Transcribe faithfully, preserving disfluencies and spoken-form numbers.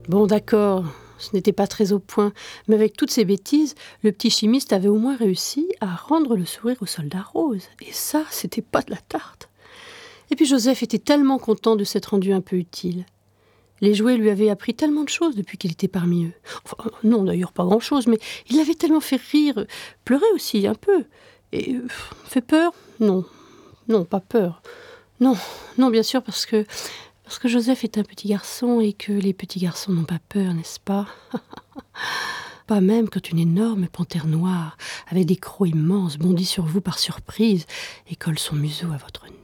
Bon, d'accord, ce n'était pas très au point, mais avec toutes ces bêtises, le petit chimiste avait au moins réussi à rendre le sourire au soldat Rose. Et ça, c'était pas de la tarte. Et puis Joseph était tellement content de s'être rendu un peu utile. Les jouets lui avaient appris tellement de choses depuis qu'il était parmi eux. Enfin, non, d'ailleurs, pas grand-chose, mais il avait tellement fait rire, pleurer aussi, un peu. Et euh, fait peur? Non, non, pas peur. Non, non, bien sûr, parce que, parce que Joseph est un petit garçon et que les petits garçons n'ont pas peur, n'est-ce pas? Pas même quand une énorme panthère noire, avec des crocs immenses, bondit sur vous par surprise et colle son museau à votre nez.